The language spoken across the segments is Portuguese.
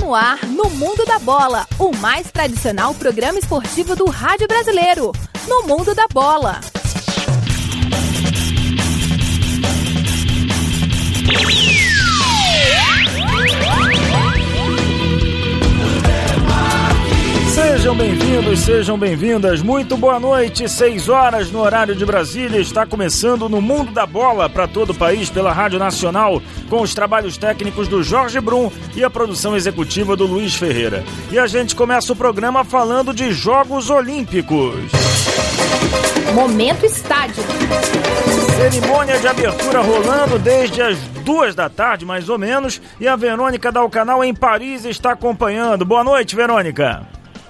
no ar, no Mundo da Bola, o mais tradicional programa esportivo do rádio brasileiro. No Mundo da Bola. Sejam bem-vindos, sejam bem-vindas. Muito boa noite, 6 horas no horário de Brasília. Está começando no Mundo da Bola para todo o país pela Rádio Nacional, com os trabalhos técnicos do Jorge Brum e a produção executiva do Luiz Ferreira. E a gente começa o programa falando de Jogos Olímpicos. Momento Estádio. Cerimônia de abertura rolando desde as 2 da tarde, mais ou menos, e a Verônica da O Canal em Paris está acompanhando. Boa noite, Verônica.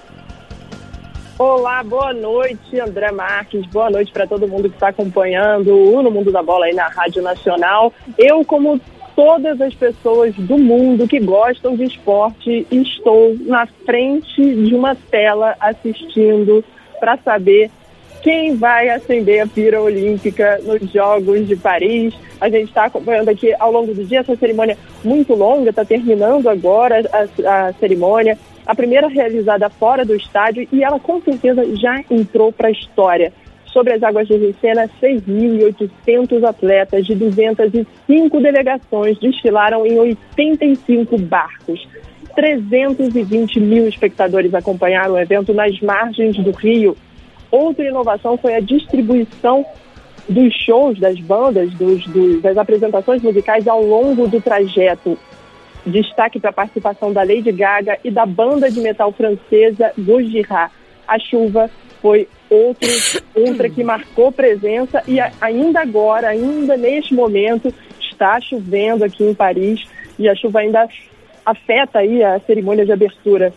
Olá, boa noite, André Marques, boa noite para todo mundo que está acompanhando o No Mundo da Bola aí na Rádio Nacional. Eu, como todas as pessoas do mundo que gostam de esporte, estou na frente de uma tela assistindo para saber quem vai acender a pira olímpica nos Jogos de Paris. A gente está acompanhando aqui ao longo do dia essa cerimônia muito longa, está terminando agora a cerimônia. A primeira realizada fora do estádio, e ela com certeza já entrou para a história. Sobre as águas de Ricena, 6.800 atletas de 205 delegações desfilaram em 85 barcos. 320 mil espectadores acompanharam o evento nas margens do Rio. Outra inovação foi a distribuição dos shows, das bandas, das apresentações musicais ao longo do trajeto. Destaque para a participação da Lady Gaga e da banda de metal francesa Gojira. A chuva foi outra que marcou presença e ainda neste momento, está chovendo aqui em Paris e a chuva ainda afeta aí a cerimônia de abertura.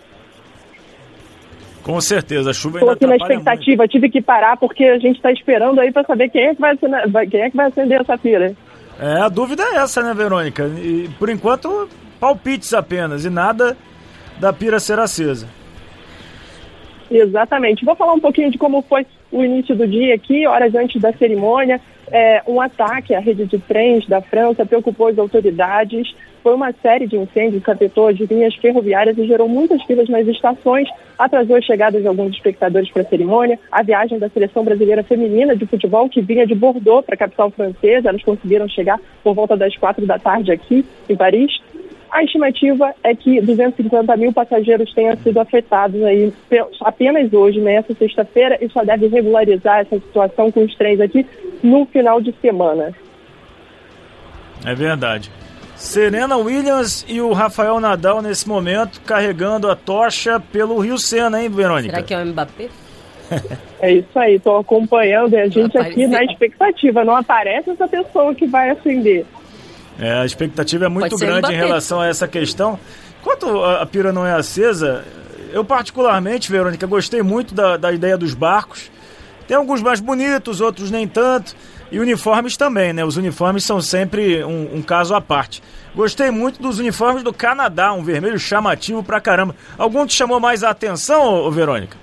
Com certeza, a chuva ainda atrapalha muito. Estou aqui na expectativa, tive que parar porque a gente está esperando aí para saber quem é que vai acender essa pira. A dúvida é essa, né, Verônica? E, por enquanto, palpites apenas e nada da pira ser acesa. Exatamente. Vou falar um pouquinho de como foi o início do dia aqui, horas antes da cerimônia. Um ataque à rede de trens da França preocupou as autoridades. Foi uma série de incêndios que afetou as linhas ferroviárias e gerou muitas filas nas estações, atrasou a chegada de alguns espectadores para a cerimônia. A viagem da seleção brasileira feminina de futebol, que vinha de Bordeaux para a capital francesa, elas conseguiram chegar por volta das 4 da tarde aqui em Paris. A estimativa é que 250 mil passageiros tenham sido afetados aí apenas hoje, nessa sexta-feira, e só deve regularizar essa situação com os trens aqui no final de semana. É verdade. Serena Williams e o Rafael Nadal nesse momento carregando a tocha pelo Rio Sena, hein, Verônica? Será que é o Mbappé? É isso aí, estou acompanhando e a gente aqui na expectativa. Não aparece essa pessoa que vai acender. A expectativa é muito grande em relação a essa questão. Enquanto a pira não é acesa, eu particularmente, Verônica, gostei muito da ideia dos barcos. Tem alguns mais bonitos, outros nem tanto. E uniformes também, né? Os uniformes são sempre um caso à parte. Gostei muito dos uniformes do Canadá, um vermelho chamativo pra caramba. Algum te chamou mais a atenção, Verônica?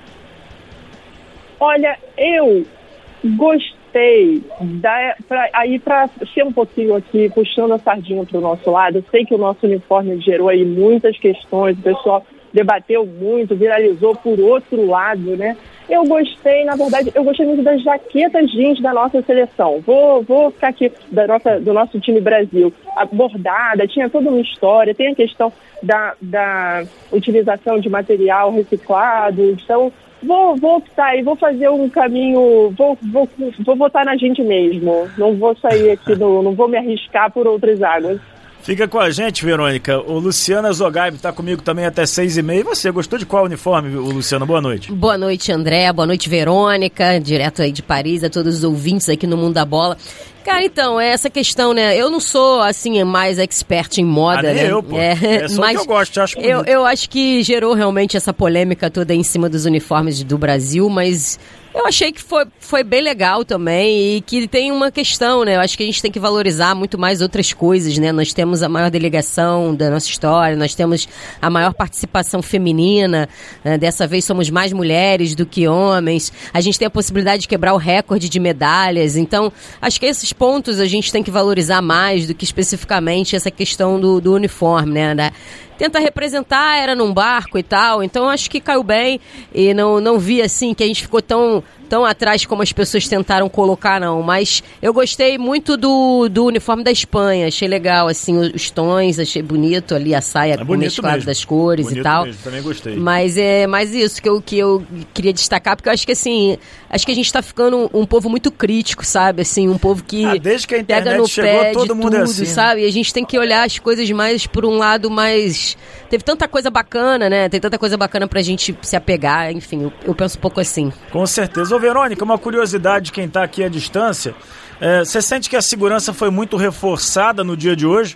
Olha, eu gostei, para ser um pouquinho aqui, puxando a sardinha para o nosso lado. Eu sei que o nosso uniforme gerou aí muitas questões, o pessoal debateu muito, viralizou por outro lado, né? Eu gostei, na verdade, muito das jaquetas jeans da nossa seleção. Vou ficar aqui do nosso time Brasil. A bordada, tinha toda uma história, tem a questão da utilização de material reciclado. Então, vou optar e vou fazer um caminho, vou votar na gente mesmo. Não vou sair aqui, não vou me arriscar por outras águas. Fica com a gente, Verônica. O Luciana Zogaib está comigo também até 6h30. E você, gostou de qual uniforme, Luciana? Boa noite. Boa noite, André. Boa noite, Verônica. Direto aí de Paris, a todos os ouvintes aqui no Mundo da Bola. Cara, então, essa questão, né? Eu não sou, assim, mais expert em moda, né? Eu, pô. É só mas que eu gosto, acho bonito. Eu acho que gerou realmente essa polêmica toda em cima dos uniformes do Brasil, mas eu achei que foi bem legal também e que tem uma questão, né? Eu acho que a gente tem que valorizar muito mais outras coisas, né? Nós temos a maior delegação da nossa história, nós temos a maior participação feminina, né? Dessa vez somos mais mulheres do que homens, a gente tem a possibilidade de quebrar o recorde de medalhas, então acho que esses outros pontos a gente tem que valorizar mais do que especificamente essa questão do uniforme, né? Tenta representar, era num barco e tal, então acho que caiu bem e não vi assim que a gente ficou tão atrás como as pessoas tentaram colocar, não. Mas eu gostei muito do uniforme da Espanha, achei legal, assim, os tons, achei bonito ali a saia com o mesclado das cores bonito e tal. Mesmo, também gostei. Mas é mais isso que eu queria destacar, porque eu acho que assim, acho que a gente tá ficando um povo muito crítico, sabe? Assim, um povo que desde que a internet pega no chegou, pé todo de mundo tudo, é assim, sabe? E a gente tem que olhar as coisas mais por um lado mais... Teve tanta coisa bacana, né? Tem tanta coisa bacana pra gente se apegar, enfim, eu penso um pouco assim. Com certeza. Ô, Verônica, uma curiosidade de quem tá aqui à distância, você sente que a segurança foi muito reforçada no dia de hoje?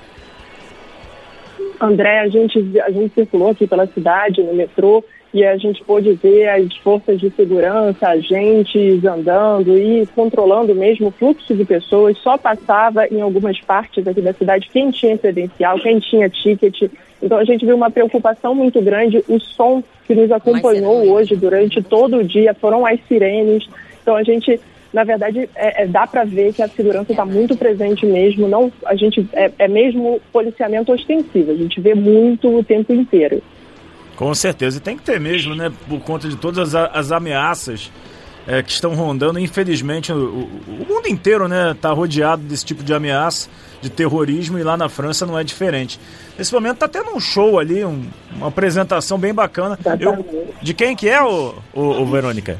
André, a gente circulou aqui pela cidade, no metrô, e a gente pôde ver as forças de segurança, agentes andando e controlando mesmo o fluxo de pessoas. Só passava em algumas partes aqui da cidade quem tinha credencial, quem tinha ticket. Então a gente viu uma preocupação muito grande. O som que nos acompanhou hoje durante todo o dia foram as sirenes. Então a gente, na verdade, dá para ver que a segurança está muito presente mesmo. Não, a gente é mesmo policiamento ostensivo. A gente vê muito o tempo inteiro. Com certeza, e tem que ter mesmo, né? Por conta de todas as ameaças que estão rondando. Infelizmente, o mundo inteiro, né, está rodeado desse tipo de ameaça, de terrorismo, e lá na França não é diferente. Nesse momento está tendo um show ali, uma apresentação bem bacana. De quem que é, o Verônica?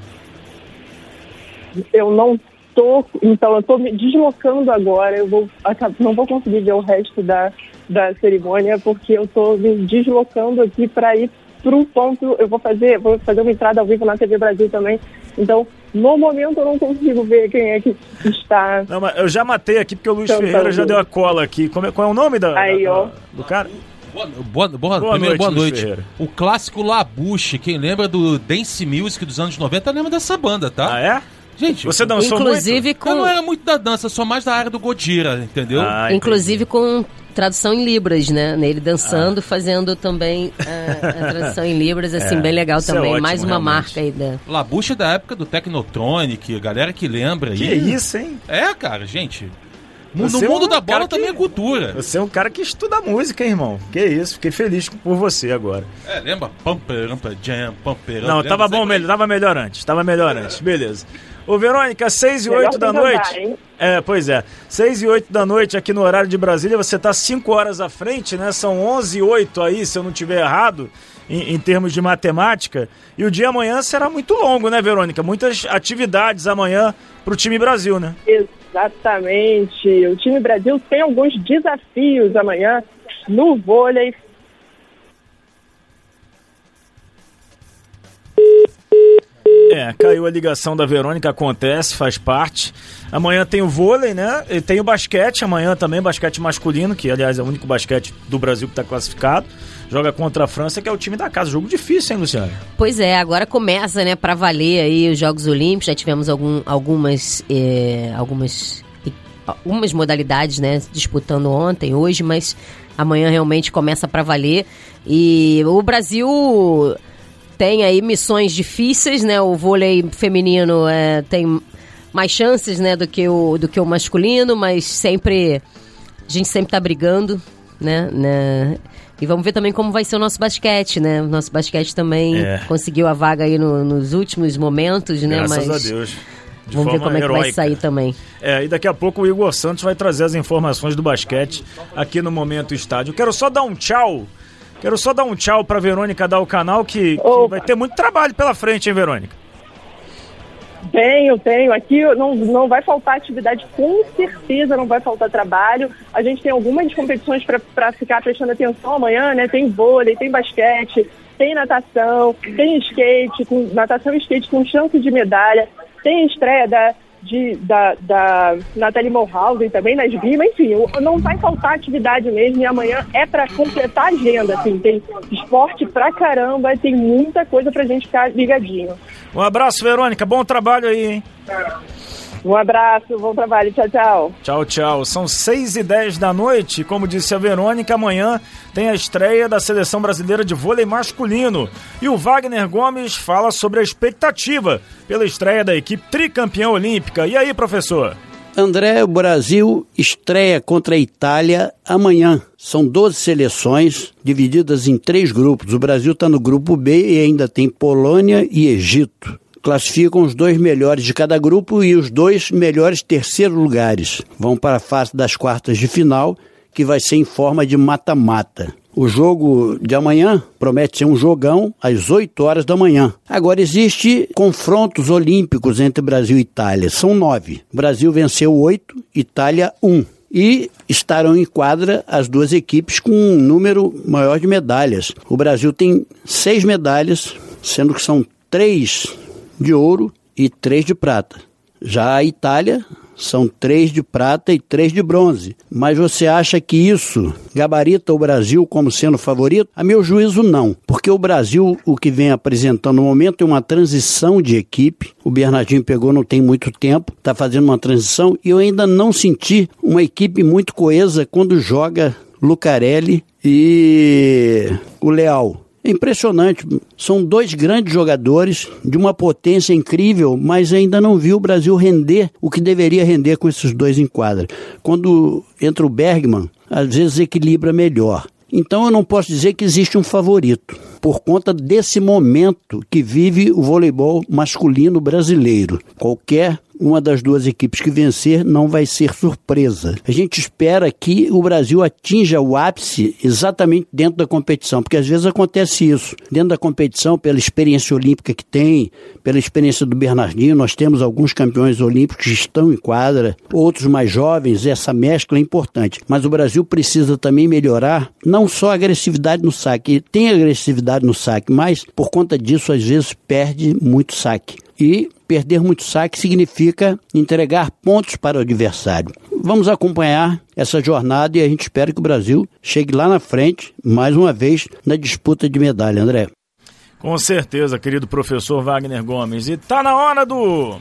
Eu não tô, então eu estou me deslocando agora. Não vou conseguir ver o resto da cerimônia, porque eu estou me deslocando aqui para ir para um ponto. Eu vou fazer uma entrada ao vivo na TV Brasil também. Então, no momento eu não consigo ver quem é que está. Não, mas eu já matei aqui porque o Luiz Ferreira já deu a cola aqui. Qual é o nome do cara? Boa noite. O clássico Labouche, quem lembra do Dance Music dos anos 90 lembra dessa banda, tá? Ah, é? Gente, você dançou inclusive muito? Eu não era muito da dança, sou mais da área do Gojira, entendeu? Inclusive com tradução em Libras, né? Ele dançando, fazendo também a tradução em Libras, assim, bem legal também. Ótimo, mais uma realmente. Marca aí da... Labouche da época do Technotronic, galera que lembra aí. Que isso, hein? É, cara, gente... No mundo da bola também é cultura. Você é um cara que estuda música, hein, irmão? Que isso, fiquei feliz por você agora. Lembra? Pumper, Jam, Pumper. Não, tava bom, tava melhor antes, beleza. Ô, Verônica, 6 e 8 da noite. Pois é. 6 e 8 da noite aqui no horário de Brasília, você tá 5 horas à frente, né? São 11 e 8 aí, se eu não tiver errado, em termos de matemática. E o dia amanhã será muito longo, né, Verônica? Muitas atividades amanhã pro time Brasil, né? Exatamente. O time Brasil tem alguns desafios amanhã no vôlei. Caiu a ligação da Verônica, acontece, faz parte. Amanhã tem o vôlei, né? E tem o basquete amanhã também, basquete masculino, que aliás é o único basquete do Brasil que está classificado. Joga contra a França, que é o time da casa. Jogo difícil, hein, Luciano? Pois é, agora começa, né, para valer aí os Jogos Olímpicos. Já tivemos algumas modalidades, né, disputando ontem, hoje, mas amanhã realmente começa para valer. E o Brasil tem aí missões difíceis, né? O vôlei feminino tem mais chances, né, do que o masculino, mas a gente sempre tá brigando, né? E vamos ver também como vai ser o nosso basquete, né? O nosso basquete também conseguiu a vaga aí nos últimos momentos, né? Graças a Deus. Vamos ver como é que vai sair também. E daqui a pouco o Igor Santos vai trazer as informações do basquete aqui no Momento Estádio. Quero só dar um tchau pra Verônica dar o canal, que vai ter muito trabalho pela frente, hein, Verônica? Tenho. Aqui não vai faltar atividade, com certeza não vai faltar trabalho. A gente tem algumas competições para ficar prestando atenção amanhã, né? Tem vôlei, tem basquete, tem natação, tem skate, natação e skate com chance de medalha. Tem estreia da Nathalie Mulhausen também na esgrima. Enfim, não vai faltar atividade mesmo, e amanhã é para completar a agenda, assim, tem esporte pra caramba, tem muita coisa pra gente ficar ligadinho. Um abraço, Verônica, bom trabalho aí, hein? Um abraço, bom trabalho, tchau. Tchau. São 6h10 da noite, como disse a Verônica, amanhã tem a estreia da Seleção Brasileira de Vôlei Masculino. E o Wagner Gomes fala sobre a expectativa pela estreia da equipe tricampeã olímpica. E aí, professor? André, o Brasil estreia contra a Itália amanhã. São 12 seleções divididas em 3 grupos. O Brasil está no grupo B e ainda tem Polônia e Egito. Classificam os 2 melhores de cada grupo e os 2 melhores terceiros lugares. Vão para a fase das quartas de final, que vai ser em forma de mata-mata. O jogo de amanhã promete ser um jogão às 8 horas da manhã. Agora, existe confrontos olímpicos entre Brasil e Itália. São 9. Brasil venceu 8, Itália 1. E estarão em quadra as 2 equipes com um número maior de medalhas. O Brasil tem 6 medalhas, sendo que são 3 de ouro e 3 de prata. Já a Itália são 3 de prata e 3 de bronze. Mas você acha que isso gabarita o Brasil como sendo favorito? A meu juízo, não. Porque o Brasil, o que vem apresentando no momento, é uma transição de equipe. O Bernardinho pegou não tem muito tempo, está fazendo uma transição. E eu ainda não senti uma equipe muito coesa quando joga Lucarelli e o Leal. É impressionante, são 2 grandes jogadores de uma potência incrível, mas ainda não vi o Brasil render o que deveria render com esses 2 em quadra. Quando entra o Bergman, às vezes equilibra melhor. Então eu não posso dizer que existe um favorito, por conta desse momento que vive o voleibol masculino brasileiro. Qualquer uma das 2 equipes que vencer não vai ser surpresa. A gente espera que o Brasil atinja o ápice exatamente dentro da competição, porque às vezes acontece isso. Dentro da competição, pela experiência olímpica que tem, pela experiência do Bernardinho, nós temos alguns campeões olímpicos que estão em quadra, outros mais jovens, essa mescla é importante. Mas o Brasil precisa também melhorar, não só a agressividade no saque, tem agressividade no saque, mas por conta disso às vezes perde muito saque. E perder muito saque significa entregar pontos para o adversário. Vamos acompanhar essa jornada e a gente espera que o Brasil chegue lá na frente, mais uma vez, na disputa de medalha, André. Com certeza, querido professor Wagner Gomes. E tá na hora do...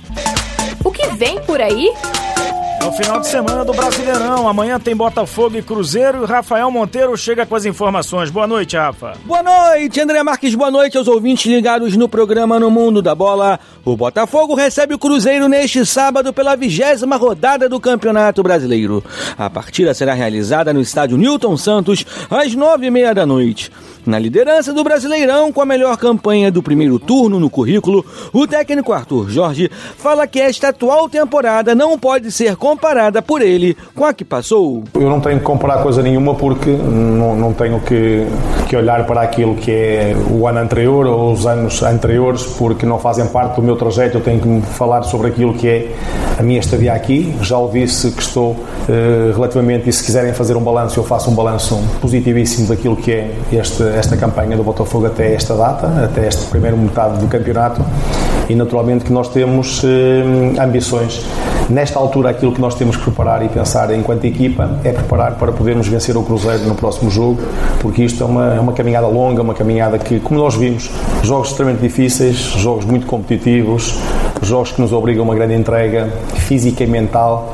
O que vem por aí? É o final de semana do Brasileirão. Amanhã tem Botafogo e Cruzeiro e o Rafael Monteiro chega com as informações. Boa noite, Rafa. Boa noite, André Marques. Boa noite aos ouvintes ligados no programa No Mundo da Bola. O Botafogo recebe o Cruzeiro neste sábado pela 20ª rodada do Campeonato Brasileiro. A partida será realizada no estádio Newton Santos às 9h30 da noite. Na liderança do Brasileirão, com a melhor campanha do primeiro turno no currículo, o técnico Arthur Jorge fala que esta atual temporada não pode ser comparada por ele com a que passou. Eu não tenho que comparar coisa nenhuma porque não tenho que olhar para aquilo que é o ano anterior ou os anos anteriores, porque não fazem parte do meu trajeto. Eu tenho que me falar sobre aquilo que é a minha estadia aqui. Já o disse que estou relativamente, e se quiserem fazer um balanço, eu faço um balanço positivíssimo daquilo que é esta campanha do Botafogo até esta data, até esta primeira metade do campeonato, e naturalmente que nós temos ambições. Nesta altura, aquilo que nós temos que preparar e pensar enquanto equipa é preparar para podermos vencer o Cruzeiro no próximo jogo, porque isto é uma caminhada longa, uma caminhada que, como nós vimos, jogos extremamente difíceis, jogos muito competitivos, jogos que nos obrigam a uma grande entrega física e mental,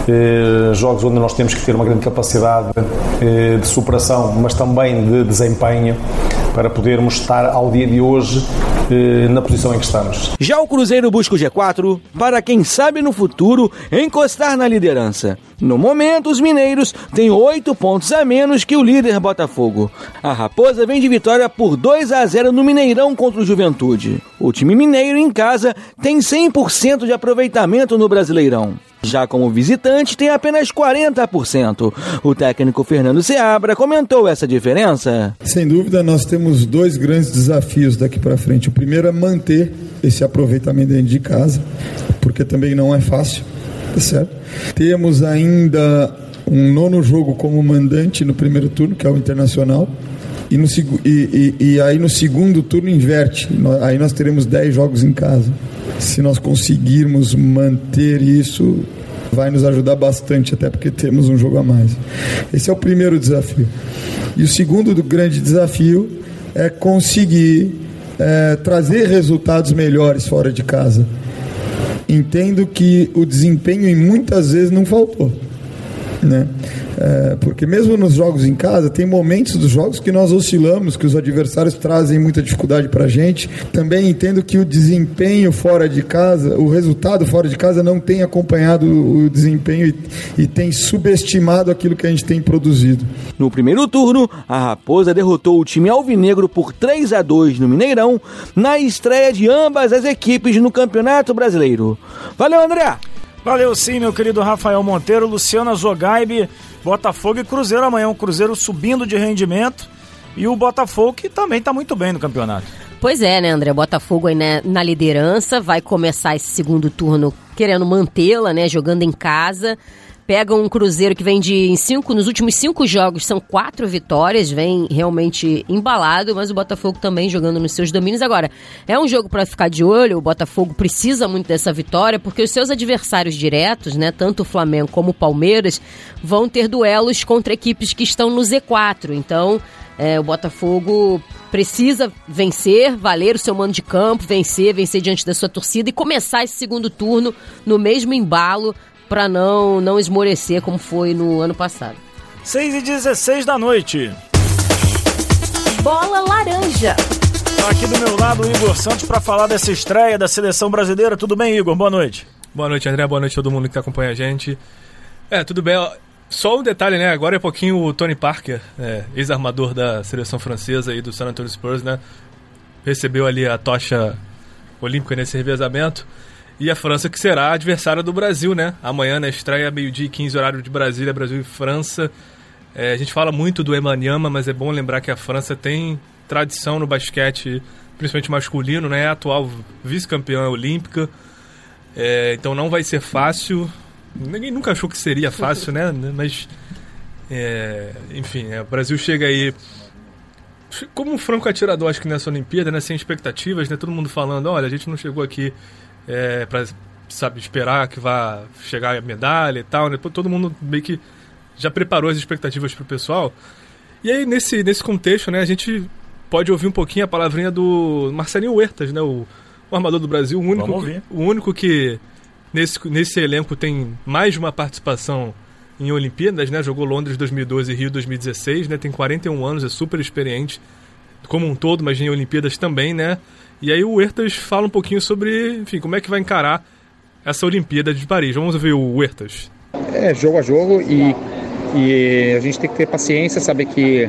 jogos onde nós temos que ter uma grande capacidade de superação, mas também de desempenho, para podermos estar ao dia de hoje na posição em que estamos. Já o Cruzeiro busca o G4 para, quem sabe no futuro, encostar na liderança. No momento, os mineiros têm 8 pontos a menos que o líder Botafogo. A Raposa vem de vitória por 2-0 no Mineirão contra o Juventude. O time mineiro em casa tem 100% de aproveitamento no Brasileirão. Já como visitante, tem apenas 40%. O técnico Fernando Seabra comentou essa diferença. Sem dúvida, nós temos 2 grandes desafios daqui para frente. O primeiro é manter esse aproveitamento dentro de casa, porque também não é fácil, tá certo? Temos ainda um 9º jogo como mandante no primeiro turno, que é o Internacional. E aí no segundo turno inverte. Aí nós teremos 10 jogos em casa. Se nós conseguirmos manter isso, vai nos ajudar bastante, até porque temos um jogo a mais. Esse é o primeiro desafio. E o segundo grande desafio é conseguir trazer resultados melhores fora de casa. Entendo que o desempenho muitas vezes não faltou, né? Porque mesmo nos jogos em casa, tem momentos dos jogos que nós oscilamos, que os adversários trazem muita dificuldade para a gente. Também entendo que o desempenho fora de casa, o resultado fora de casa não tem acompanhado o desempenho e tem subestimado aquilo que a gente tem produzido. No primeiro turno, a Raposa derrotou o time alvinegro por 3-2 no Mineirão, na estreia de ambas as equipes no Campeonato Brasileiro. Valeu, André! Valeu sim, meu querido Rafael Monteiro, Luciana Zogaibe, Botafogo e Cruzeiro amanhã. O Cruzeiro subindo de rendimento e o Botafogo que também está muito bem no campeonato. Pois é, né, André? Botafogo aí, né, na liderança, vai começar esse segundo turno querendo mantê-la, né, jogando em casa. Pega um Cruzeiro que vem nos últimos 5 jogos são 4 vitórias, vem realmente embalado, mas o Botafogo também jogando nos seus domínios. Agora, é um jogo para ficar de olho, o Botafogo precisa muito dessa vitória, porque os seus adversários diretos, né, tanto o Flamengo como o Palmeiras, vão ter duelos contra equipes que estão no Z4. Então, o Botafogo precisa vencer, valer o seu mando de campo, vencer diante da sua torcida e começar esse segundo turno no mesmo embalo, para não esmorecer como foi no ano passado. 6h16 da noite. Bola Laranja. Aqui do meu lado o Igor Santos para falar dessa estreia da seleção brasileira. Tudo bem, Igor? Boa noite. Boa noite, André. Boa noite a todo mundo que acompanha a gente. Tudo bem. Só um detalhe, né? Agora é pouquinho o Tony Parker, ex-armador da seleção francesa e do San Antonio Spurs, né? Recebeu ali a tocha olímpica nesse revezamento. E a França que será a adversária do Brasil, né? Amanhã na estreia, 12h15, horário de Brasília, Brasil e França. A gente fala muito do Wembanyama, mas é bom lembrar que a França tem tradição no basquete, principalmente masculino, né? É a atual vice-campeã olímpica. Então não vai ser fácil. Ninguém nunca achou que seria fácil, né? Mas, enfim, o Brasil chega aí como um franco atirador, acho que nessa Olimpíada, né? Sem expectativas, né? Todo mundo falando, olha, a gente não chegou aqui para, esperar que vá chegar a medalha e tal, né? Todo mundo meio que já preparou as expectativas pro pessoal. E aí, nesse contexto, né, a gente pode ouvir um pouquinho a palavrinha do Marcelinho Huertas, né, o armador do Brasil, o único que nesse elenco tem mais de uma participação em Olimpíadas, né? Jogou Londres 2012 e Rio 2016, né? Tem 41 anos, é super experiente como um todo, mas em Olimpíadas também, né? E aí o Huertas fala um pouquinho sobre, enfim, como é que vai encarar essa Olimpíada de Paris. Vamos ouvir o Huertas. Jogo a jogo e a gente tem que ter paciência, saber que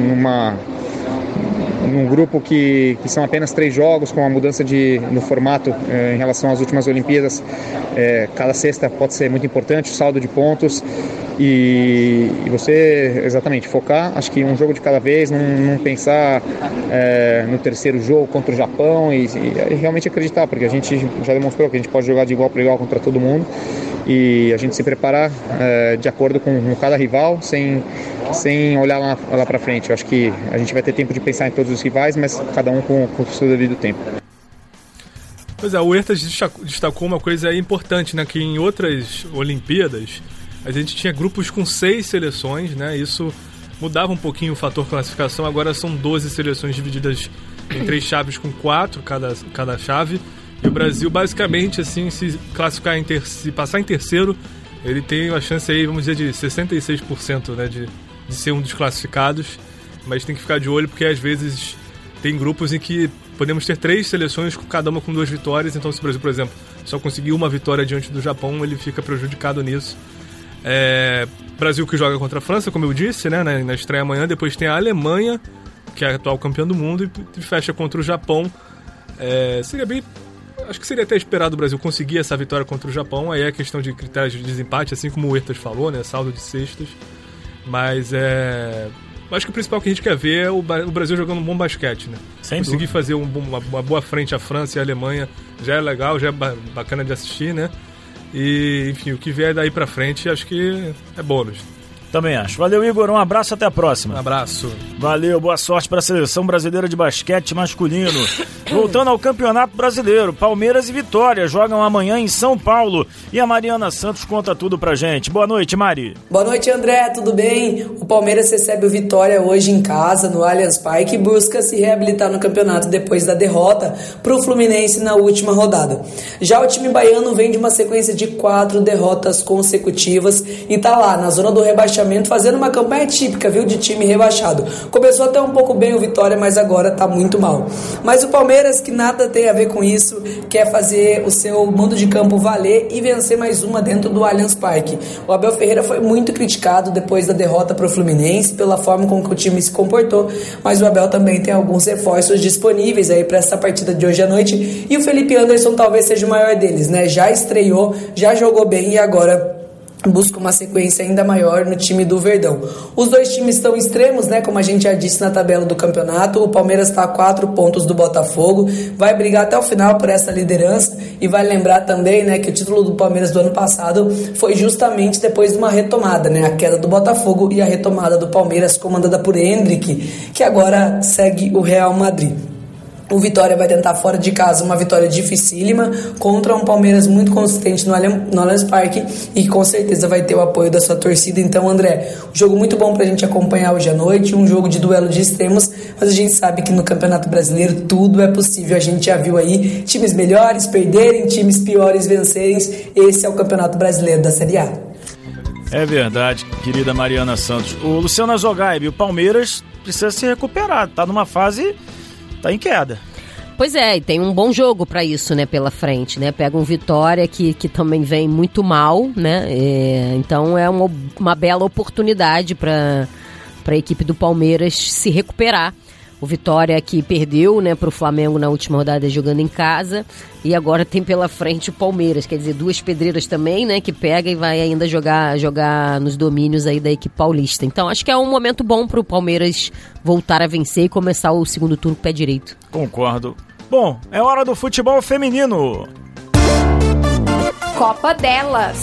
num grupo que são apenas 3 jogos, com a mudança no formato em relação às últimas Olimpíadas, cada sexta pode ser muito importante, o saldo de pontos, e você, exatamente, focar, acho que um jogo de cada vez, não pensar no terceiro jogo contra o Japão e realmente acreditar, porque a gente já demonstrou que a gente pode jogar de igual para igual contra todo mundo, e a gente se preparar de acordo com cada rival, sem olhar lá para frente. Eu acho que a gente vai ter tempo de pensar em todos os rivais, mas cada um com o seu devido tempo. Pois é, o Huertas destacou uma coisa importante, né, que em outras Olimpíadas a gente tinha grupos com 6 seleções, né, isso mudava um pouquinho o fator classificação, agora são 12 seleções divididas em 3 chaves com 4 cada chave, e o Brasil basicamente, assim, se classificar se passar em terceiro, ele tem uma chance aí, vamos dizer, de 66%, né, de ser um dos classificados, mas tem que ficar de olho porque às vezes tem grupos em que podemos ter 3 seleções, cada uma com 2 vitórias, então se o Brasil, por exemplo, só conseguir uma vitória diante do Japão, ele fica prejudicado nisso. Brasil que joga contra a França, como eu disse, né, na estreia amanhã, depois tem a Alemanha, que é a atual campeã do mundo, e fecha contra o Japão. Acho que seria até esperado o Brasil conseguir essa vitória contra o Japão, aí é questão de critérios de desempate, assim como o Huertas falou, né, saldo de cestas, mas acho que o principal que a gente quer ver é o Brasil jogando um bom basquete, né? Conseguir fazer uma boa frente à França e à Alemanha já é legal, já é bacana de assistir, né? E, enfim, o que vier daí pra frente acho que é bônus. Também acho. Valeu, Igor. Um abraço, até a próxima. Um abraço. Valeu, boa sorte para a Seleção Brasileira de Basquete Masculino. Voltando ao Campeonato Brasileiro, Palmeiras e Vitória jogam amanhã em São Paulo. E a Mariana Santos conta tudo pra gente. Boa noite, Mari. Boa noite, André. Tudo bem? O Palmeiras recebe o Vitória hoje em casa, no Allianz Parque, e busca se reabilitar no campeonato depois da derrota pro Fluminense na última rodada. Já o time baiano vem de uma sequência de 4 derrotas consecutivas e tá lá, na zona do rebaixamento, rebaixamento, fazendo uma campanha típica, viu, de time rebaixado. Começou até um pouco bem o Vitória, mas agora tá muito mal. Mas o Palmeiras, que nada tem a ver com isso, quer fazer o seu mando de campo valer e vencer mais uma dentro do Allianz Parque. O Abel Ferreira foi muito criticado depois da derrota para o Fluminense, pela forma como que o time se comportou, mas o Abel também tem alguns reforços disponíveis aí para essa partida de hoje à noite, e o Felipe Anderson talvez seja o maior deles, né? Já estreou, já jogou bem e agora busca uma sequência ainda maior no time do Verdão. Os dois times estão extremos, né? Como a gente já disse na tabela do campeonato, o Palmeiras está a 4 pontos do Botafogo, vai brigar até o final por essa liderança, e vai lembrar também, né, que o título do Palmeiras do ano passado foi justamente depois de uma retomada, né? A queda do Botafogo e a retomada do Palmeiras, comandada por Endrick, que agora segue o Real Madrid. O Vitória vai tentar fora de casa uma vitória dificílima contra um Palmeiras muito consistente no Allianz Parque, e com certeza vai ter o apoio da sua torcida. Então, André, um jogo muito bom pra gente acompanhar hoje à noite, um jogo de duelo de extremos, mas a gente sabe que no Campeonato Brasileiro tudo é possível. A gente já viu aí times melhores perderem, times piores vencerem. Esse é o Campeonato Brasileiro da Série A. É verdade, querida Mariana Santos. O Luciano Azogaib, o Palmeiras precisa se recuperar, tá numa fase... tá em queda. Pois é, e tem um bom jogo para isso, né, pela frente, né? Pega um Vitória que também vem muito mal, né? Então é uma bela oportunidade para a equipe do Palmeiras se recuperar. O Vitória que perdeu, né, para o Flamengo na última rodada jogando em casa, e agora tem pela frente o Palmeiras, quer dizer, 2 pedreiras também, né, que pega e vai ainda jogar nos domínios aí da equipe paulista. Então acho que é um momento bom para o Palmeiras voltar a vencer e começar o segundo turno com o pé direito. Concordo. Bom, é hora do futebol feminino. Copa delas.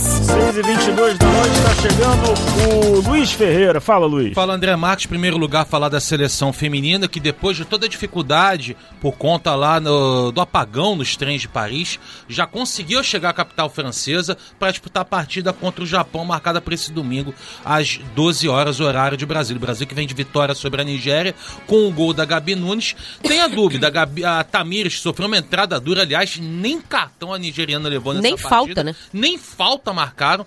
6h22 da noite, está chegando o Luiz Ferreira. Fala, Luiz. Fala, André Marques. Em primeiro lugar, falar da seleção feminina, que depois de toda a dificuldade por conta lá do apagão nos trens de Paris, já conseguiu chegar à capital francesa para disputar a partida contra o Japão, marcada para esse domingo às 12 horas, horário de Brasília. O Brasil que vem de vitória sobre a Nigéria com o gol da Gabi Nunes. Tem a dúvida, a Tamires sofreu uma entrada dura, aliás, nem cartão a nigeriana levou nessa partida. Nem falta, né? Nem falta marcaram,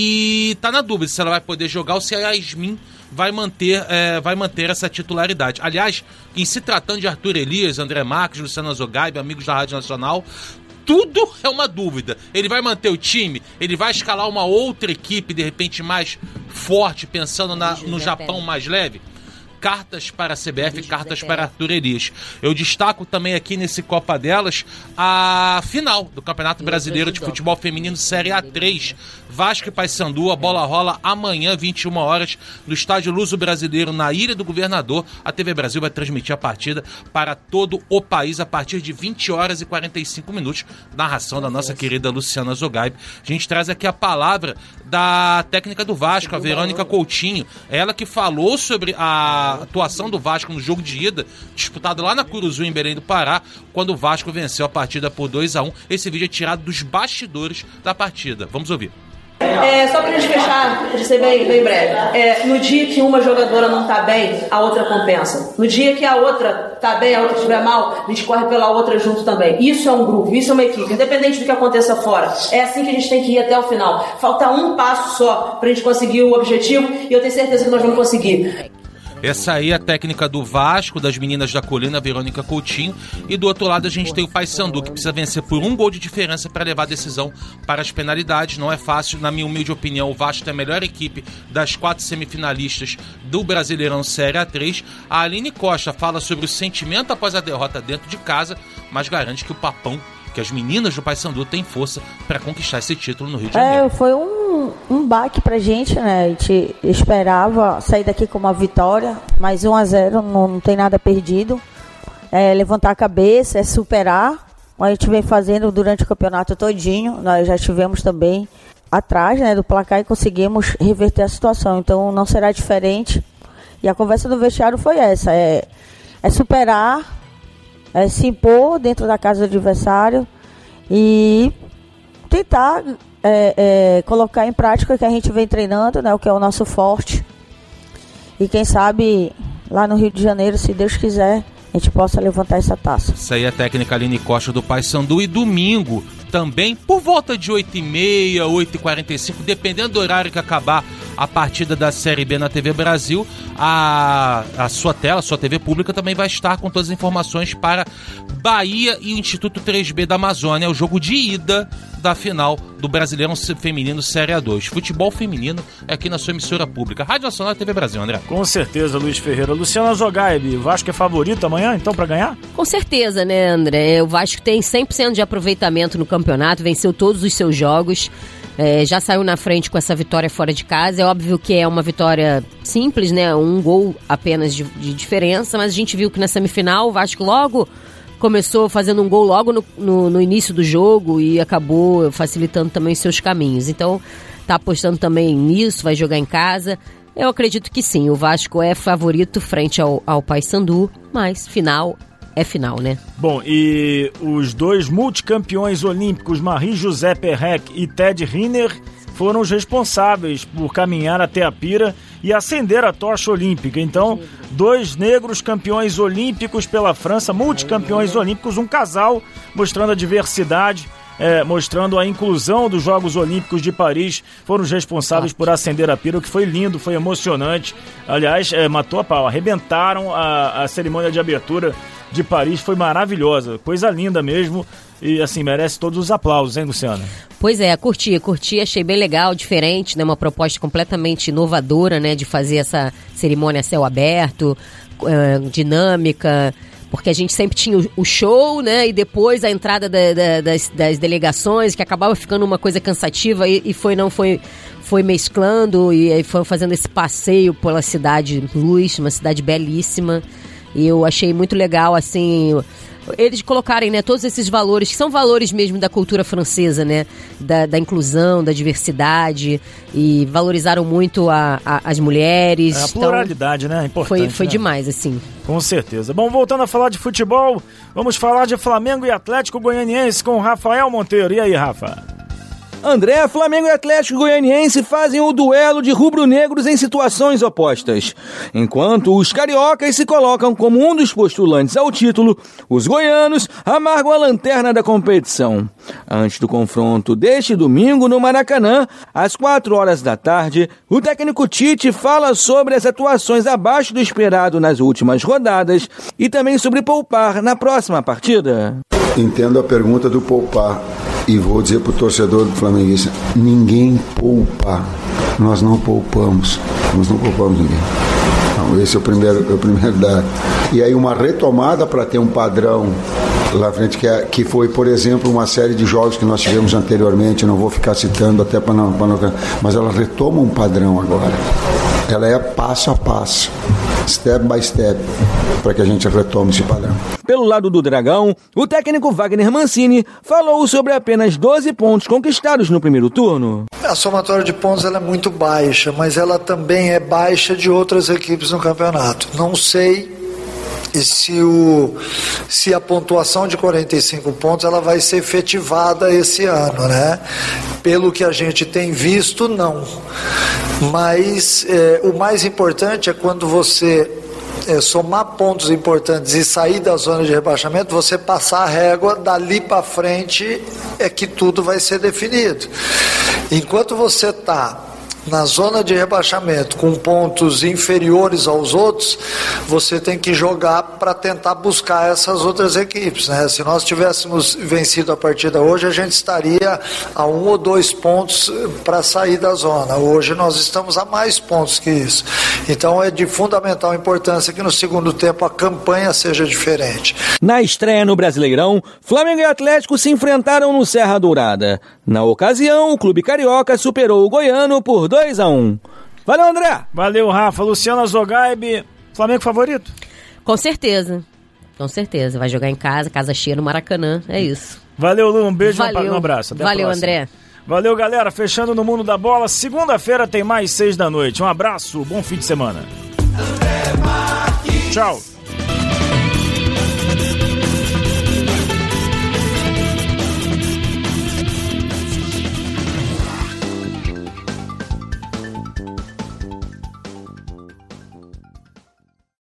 e tá na dúvida se ela vai poder jogar ou se a Yasmin vai manter essa titularidade. Aliás, em se tratando de Arthur Elias, André Marques, Luciano Azogaib, amigos da Rádio Nacional, tudo é uma dúvida. Ele vai manter o time? Ele vai escalar uma outra equipe, de repente mais forte, pensando no Japão mais leve? Cartas para a CBF, cartas para Arthur Elias. Eu destaco também aqui nesse Copa delas a final do Campeonato Brasileiro de Futebol Feminino Série A3. Vasco e Paysandu, a bola rola amanhã, 21 horas, no Estádio Luso Brasileiro, na Ilha do Governador. A TV Brasil vai transmitir a partida para todo o país a partir de 20 horas e 45 minutos. Narração da nossa querida Luciana Azogaib. A gente traz aqui a palavra da técnica do Vasco, a Verônica Coutinho. Ela que falou sobre a atuação do Vasco no jogo de ida, disputado lá na Curuzu, em Belém do Pará, quando o Vasco venceu a partida por 2-1. Esse vídeo é tirado dos bastidores da partida. Vamos ouvir. Só pra gente fechar, pra ser bem breve, no dia que uma jogadora não tá bem, a outra compensa. No dia que a outra tá bem, a outra estiver mal, a gente corre pela outra junto também. Isso é um grupo, isso é uma equipe, independente do que aconteça fora. É assim que a gente tem que ir até o final. Falta um passo só pra gente conseguir o objetivo, e eu tenho certeza que nós vamos conseguir. Essa aí é a técnica do Vasco, das meninas da Colina, Verônica Coutinho. E do outro lado a gente tem o Paysandu, que precisa vencer por 1 gol de diferença para levar a decisão para as penalidades. Não é fácil, na minha humilde opinião. O Vasco tem a melhor equipe das 4 semifinalistas do Brasileirão Série A3. A Aline Costa fala sobre o sentimento após a derrota dentro de casa, mas garante que o Papão, que as meninas do Paysandu têm força para conquistar esse título no Rio de Janeiro. Foi um baque pra gente, né? A gente esperava sair daqui com uma vitória, mas 1-0 não tem nada perdido. Levantar a cabeça, superar. A gente vem fazendo durante o campeonato todinho. Nós já tivemos também atrás, né, do placar, e conseguimos reverter a situação. Então não será diferente. E a conversa do vestiário foi essa. É superar, se impor dentro da casa do adversário e tentar colocar em prática o que a gente vem treinando, né, o que é o nosso forte. E quem sabe lá no Rio de Janeiro, se Deus quiser, a gente possa levantar essa taça. Isso aí é a técnica Aline Costa do Paysandu. E domingo também, por volta de 8h30, 8h45, dependendo do horário que acabar a partida da Série B na TV Brasil, a sua TV pública também vai estar com todas as informações para Bahia e o Instituto 3B da Amazônia, o jogo de ida da final do Brasileirão Feminino Série A2. Futebol feminino é aqui na sua emissora pública, Rádio Nacional e TV Brasil, André. Com certeza, Luiz Ferreira. Luciana Zogaib, o Vasco é favorito amanhã, então, para ganhar? Com certeza, né, André? O Vasco tem 100% de aproveitamento no campeonato, venceu todos os seus jogos, já saiu na frente com essa vitória fora de casa. É óbvio que é uma vitória simples, né? Um gol apenas de diferença, mas a gente viu que na semifinal o Vasco logo começou fazendo um gol logo no início do jogo e acabou facilitando também os seus caminhos. Então, tá apostando também nisso, vai jogar em casa. Eu acredito que sim, o Vasco é favorito frente ao Paysandu, mas final é final, né? Bom, e os dois multicampeões olímpicos, Marie-José Perrec e Ted Riner, foram os responsáveis por caminhar até a pira e acender a tocha olímpica. Então, dois negros campeões olímpicos pela França, multicampeões olímpicos, um casal mostrando a diversidade, mostrando a inclusão dos Jogos Olímpicos de Paris, foram os responsáveis por acender a pira, o que foi lindo, foi emocionante. Aliás, matou a pau, arrebentaram a cerimônia de abertura de Paris, foi maravilhosa, coisa linda mesmo. E assim, merece todos os aplausos, hein, Luciana? Pois é, curti, achei bem legal, diferente, né? Uma proposta completamente inovadora, né? De fazer essa cerimônia a céu aberto, dinâmica, porque a gente sempre tinha o show, né? E depois a entrada das delegações, que acabava ficando uma coisa cansativa e foi mesclando e aí foi fazendo esse passeio pela cidade Luz, uma cidade belíssima. E eu achei muito legal, assim, eles colocarem, né, todos esses valores, que são valores mesmo da cultura francesa, né, da inclusão, da diversidade, e valorizaram muito as mulheres. A pluralidade, então, né, importante. Foi demais, assim. Com certeza. Bom, voltando a falar de futebol, vamos falar de Flamengo e Atlético Goianiense com Rafael Monteiro. E aí, Rafa? André, Flamengo e Atlético Goianiense fazem o duelo de rubro-negros em situações opostas. Enquanto os cariocas se colocam como um dos postulantes ao título, os goianos amargam a lanterna da competição. Antes do confronto deste domingo no Maracanã, às 4 da tarde, o técnico Tite fala sobre as atuações abaixo do esperado nas últimas rodadas e também sobre poupar na próxima partida. Entendo a pergunta do poupar. E vou dizer para o torcedor do flamenguista, ninguém poupa, nós não poupamos ninguém. Então, esse é o primeiro dado. E aí uma retomada para ter um padrão lá frente, que foi, por exemplo, uma série de jogos que nós tivemos anteriormente, não vou ficar citando até para não, mas ela retoma um padrão agora. Ela é passo a passo, step by step, para que a gente retome esse padrão. Pelo lado do Dragão, o técnico Wagner Mancini falou sobre apenas 12 pontos conquistados no primeiro turno. A somatória de pontos ela é muito baixa, mas ela também é baixa de outras equipes no campeonato. Não sei se a pontuação de 45 pontos ela vai ser efetivada esse ano, né? Pelo que a gente tem visto, não. Mas o mais importante é quando você somar pontos importantes e sair da zona de rebaixamento, você passar a régua, dali para frente é que tudo vai ser definido. Enquanto você está na zona de rebaixamento com pontos inferiores aos outros, você tem que jogar para tentar buscar essas outras equipes, né? Se nós tivéssemos vencido a partida hoje, a gente estaria a 1 ou 2 pontos para sair da zona. Hoje nós estamos a mais pontos que isso. Então é de fundamental importância que no segundo tempo a campanha seja diferente. Na estreia no Brasileirão, Flamengo e Atlético se enfrentaram no Serra Dourada. Na ocasião, o clube carioca superou o goiano por 2-1. Valeu, André! Valeu, Rafa. Luciana Zogaib, Flamengo favorito? Com certeza. Vai jogar em casa, casa cheia no Maracanã, é isso. Valeu, Lu, um beijo e um abraço. Até Valeu, André. Valeu, galera. Fechando no Mundo da Bola. Segunda-feira tem mais 6 da noite. Um abraço, bom fim de semana. Tchau.